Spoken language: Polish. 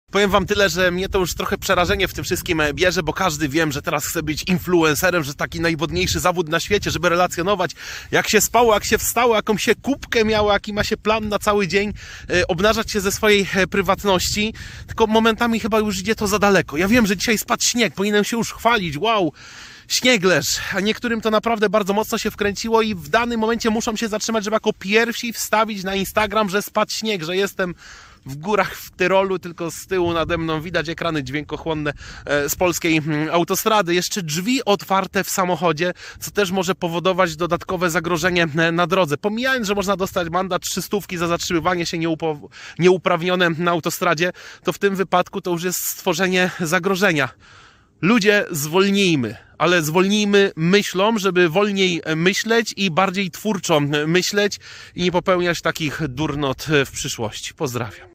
Powiem wam tyle, że mnie to już trochę przerażenie w tym wszystkim bierze, bo każdy wiem, że teraz chce być influencerem, że taki najwodniejszy zawód na świecie, żeby relacjonować, jak się spało, jak się wstało, jaką się kubkę miało, jaki ma się plan na cały dzień, obnażać się ze swojej prywatności, tylko momentami chyba już idzie to za daleko. Ja wiem, że dzisiaj spadł śnieg, powinienem się już chwalić, wow, śnieglerz, a niektórym to naprawdę bardzo mocno się wkręciło i w danym momencie muszą się zatrzymać, żeby jako pierwsi wstawić na Instagram, że spadł śnieg, że jestem w górach w Tyrolu, tylko z tyłu nade mną widać ekrany dźwiękochłonne z polskiej autostrady. Jeszcze drzwi otwarte w samochodzie, co też może powodować dodatkowe zagrożenie na drodze. Pomijając, że można dostać mandat 300 za zatrzymywanie się nieuprawnione na autostradzie, to w tym wypadku to już jest stworzenie zagrożenia. Ludzie, zwolnijmy, ale zwolnijmy myślą, żeby wolniej myśleć i bardziej twórczo myśleć i nie popełniać takich durnot w przyszłości. Pozdrawiam.